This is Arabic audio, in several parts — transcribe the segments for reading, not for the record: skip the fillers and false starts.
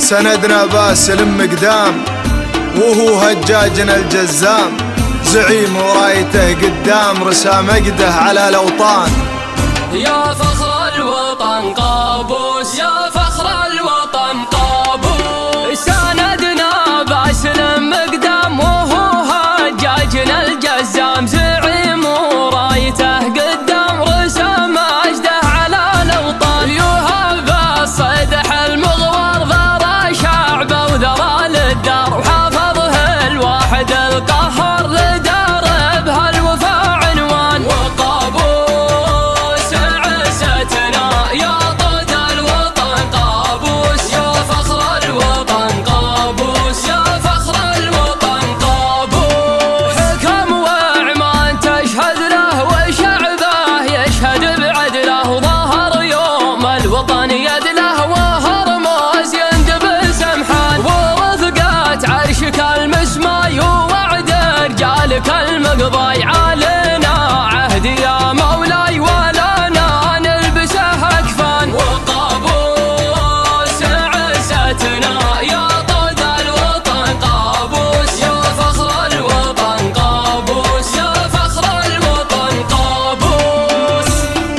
سندنا باسل مقدام وهو هجاجنا الجزام، زعيم ورايته قدام رسام مقده على الأوطان. يا فخر الوطن قابوس، يا فخر الوطن قابوس، سندنا باسل مقدام وهو هجاجنا الجزام، زعيم ورايته قدام رسام مجده على الأوطان. يوهب الصدح المغوار ذرى شعبه وذرى للدار، وحافظه الواحد القهار لدار بها الوفا عنوان. وقابوس عزتنا يا طود الوطن قابوس، يا فخر الوطن قابوس، يا فخر الوطن قابوس. حكم وعمان تشهد له وشعبه يشهد بعدله، وظهر يوم الوطن يدله وهرموز يندب سمحان. ورفقات عرشك المسماي ووعد رجالك المقضاي، علينا عهد يا مولاي ولا نلبسه أكفان. وقابوس عزتنا يا طود الوطن قابوس، يا فخر الوطن قابوس، يا فخر الوطن قابوس.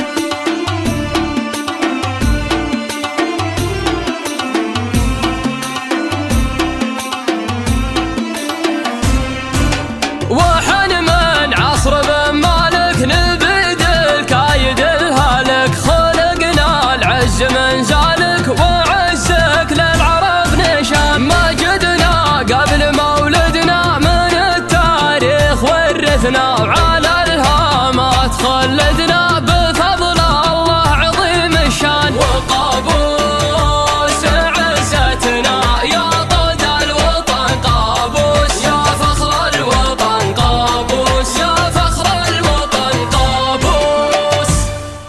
وحن من عصر بن مالك نبيد الكايد الهالك، خلقنا العز من زالك وعزك للعرب نشان. مجدنا قبل مولدنا من التاريخ ورثنا، وعلى